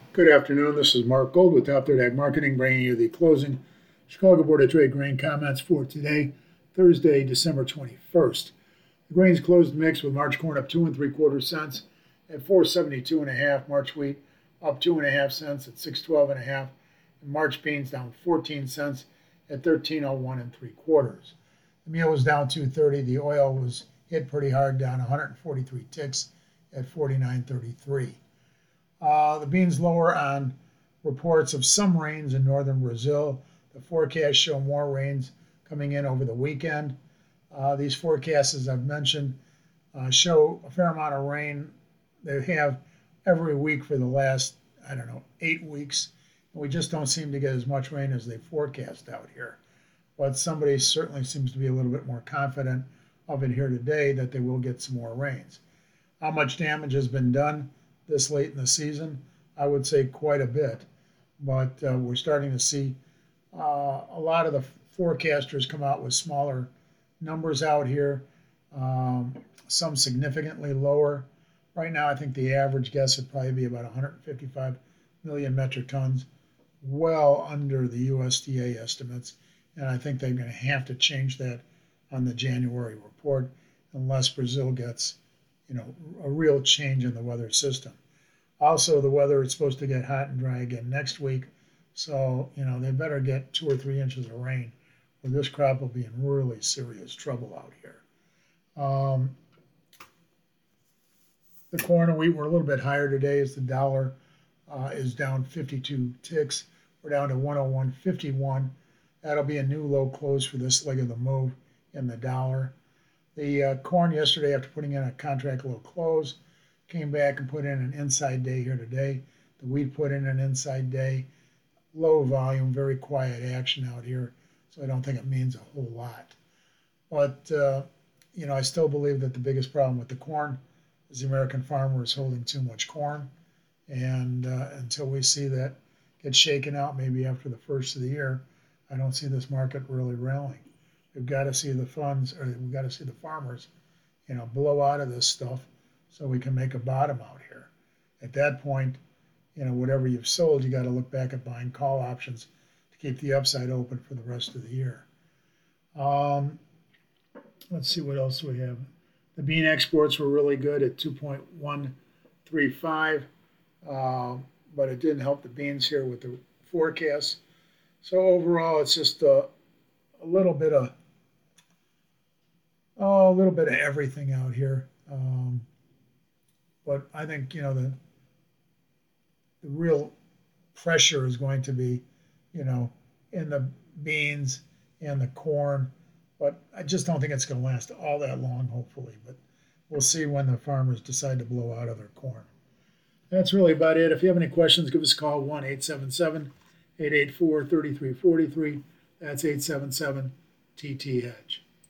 Good afternoon. This is Mark Gold with Top Third Ag Marketing, bringing you the closing Chicago Board of Trade grain comments for today, Thursday, December 21st. The grains closed mixed with March corn up 2 3/4 cents at 472.5, March wheat up 2.5 cents at 612.5, and March beans down 14 cents at 1301 3/4. The meal was down 230. The oil was hit pretty hard, down 143 ticks at 49.33. The beans lower on reports of some rains in northern Brazil. The forecasts show more rains coming in over the weekend. These forecasts, as I've mentioned, show a fair amount of rain. They have every week for the last, 8 weeks. And we just don't seem to get as much rain as they forecast out here. But somebody certainly seems to be a little bit more confident of it here today that they will get some more rains. How much damage has been done this late in the season? I would say quite a bit, but we're starting to see a lot of the forecasters come out with smaller numbers out here, some significantly lower. Right now, I think the average guess would probably be about 155 million metric tons, well under the USDA estimates, and I think they're going to have to change that on the January report unless Brazil gets a real change in the weather system. Also, the weather is supposed to get hot and dry again next week, so they better get 2 or 3 inches of rain, or this crop will be in really serious trouble out here. The corn and wheat were a little bit higher today as the dollar is down 52 ticks. We're down to 101.51. That'll be a new low close for this leg of the move in the dollar. The corn yesterday, after putting in a contract low close, came back and put in an inside day here today. The wheat put in an inside day. Low volume, very quiet action out here, so I don't think it means a whole lot. But, I still believe that the biggest problem with the corn is the American farmer is holding too much corn. And until we see that get shaken out, maybe after the first of the year, I don't see this market really rallying. We've got to see the funds, or we've got to see the farmers, blow out of this stuff so we can make a bottom out here. At that point, whatever you've sold, you got to look back at buying call options to keep the upside open for the rest of the year. Let's see what else we have. The bean exports were really good at 2.135, but it didn't help the beans here with the forecast. So overall, it's just a little bit of everything out here. But I think the real pressure is going to be in the beans and the corn. But I just don't think it's going to last all that long, hopefully. But we'll see when the farmers decide to blow out of their corn. That's really about it. If you have any questions, give us a call, 1-877-884-3343. That's 877-TT-HEDGE.